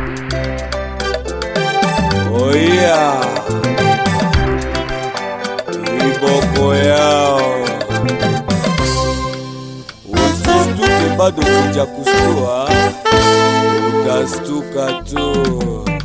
Oh yeah, viboko yao. Usistuke bado sija kustua, utastuka tu.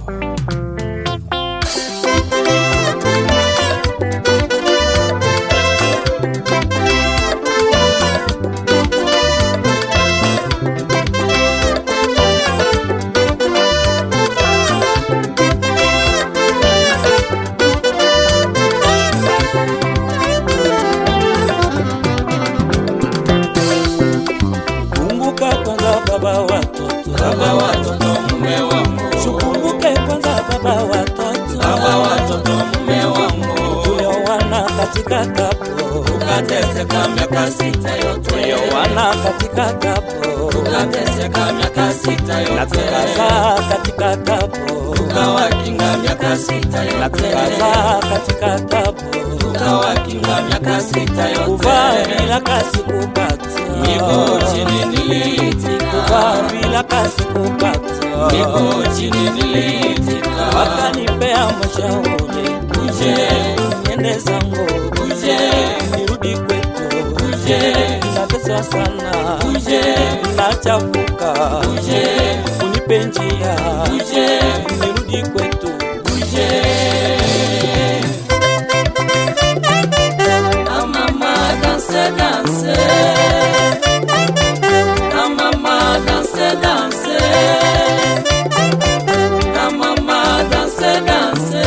Baba watoto mume wangu, Shukumbuke kwanza baba watoto mume wangu, tulioana katika kapo, tukateseka miaka 6 yote, tulioana katika kapo, tukateseka miaka 6 yote, na tukazaa katika kapo, tukawakinga miaka 6 yote, na tukazaa katika kapo, tukawakinga miaka 6 yote, kuvaa bila kasi kupata, niko chini niliitika, kuvaa bila kasi kupata, niko chini niliitika, wakanipea mashauri, uje niende zangu, uje nirudi kwetu, uje nateswa sana, uje nachafuka, uje unipe njia, uje nirudi kwetu, uje. Na mama danse danse, na mama danse danse, na mama danse danse,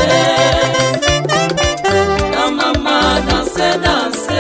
na mama danse danse.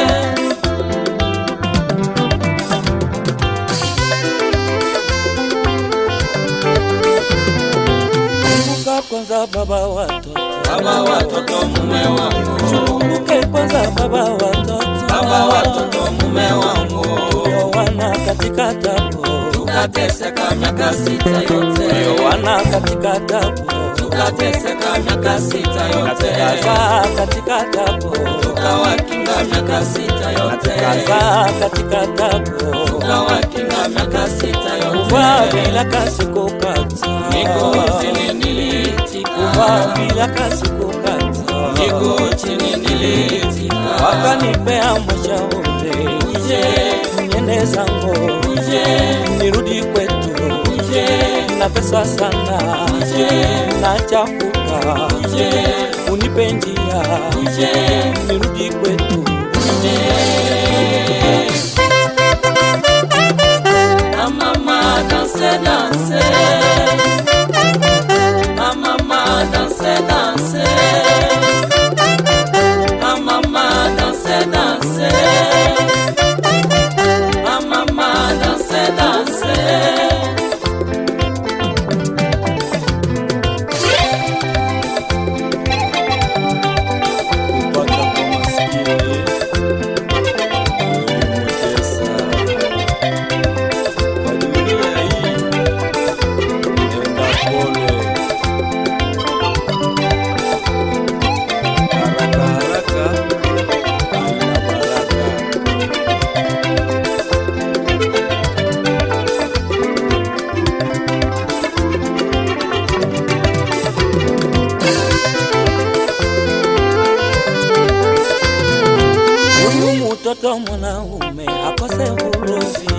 kumbuka kwanza baba watoto mume wangu, kumbuke kwanza baba watoto mume wangu, tulioana katika kapo, tukateseka miaka 6 yote, tulioana katika kapo, tukateseka miaka 6 na yote, tukazaa katika kapo, tukawakinga miaka 6 na yote, tukazaa katika kapo, tukawakinga miaka 6 kuvaa yote, bila kasi kupata, niko chini niliitika, kuvaa bila kasi kupata, niko chini niliitika, wakanipea mashauri, uje niende zangu, uje nirudi kwetu, uje nateswa sana, uje nachafuka, uje unipe njia, uje nirudi kwetu, na mama danse danse, na mama danse danse, na mama danse danse, na mama danse danse. Kupata kwa maskini ulimutesa. Kwa dunia hii nenda pole, haraka haraka haina baraka. huyu mtoto mwanaume akose ulozi,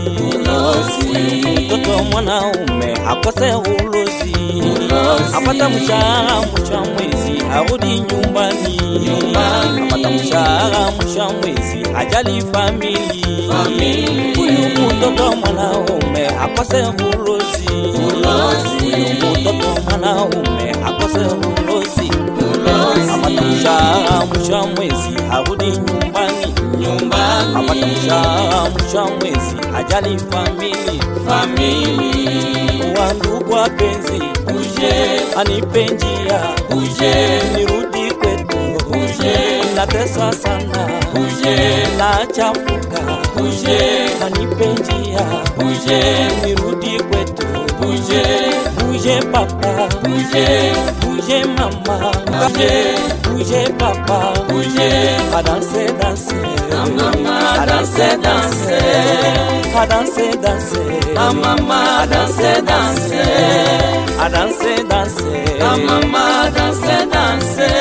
mtoto mwanaume akose ulozi, apata mshahara mwisho wa mwezi arudi nyumbani, apata mshahara mwisho wa mwezi ajali famili, huyu mtoto mwanaume akose ulozi, huyu mtoto mwanaume akose ulozi, apata mshahara mwisho wa mwezi arudi nyumbani, apata mshahara mwisho wa mwezi ajali famili, wandugu wapenzi, Uje anipe njia, uje nirudi kwetu, nateswa sana, nachafuka, anipe njia, nirudi kwetu, uje papa, uje mama, uje papa, a danser, mama danse danse, a danser, mama danse danse, a danser. Ah mama danse danse.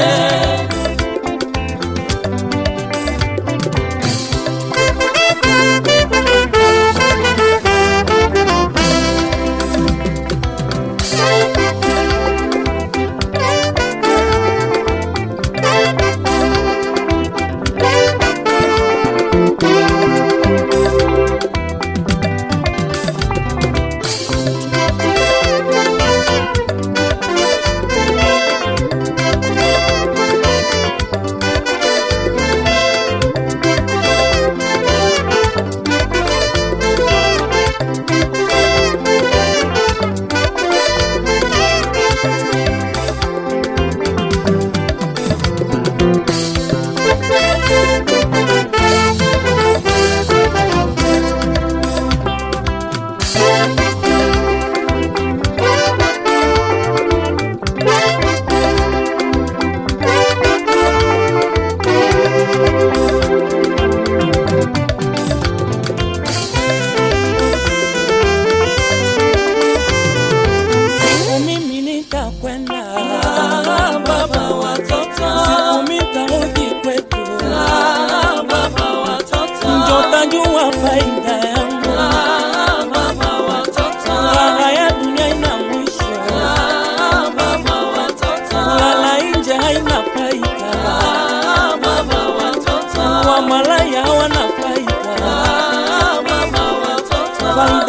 Jua faida yangu mama watoto, raha ya dunia ina mwisho mama watoto, lala nje haina faida mama watoto, wa malaya hawana faida mama watoto, faida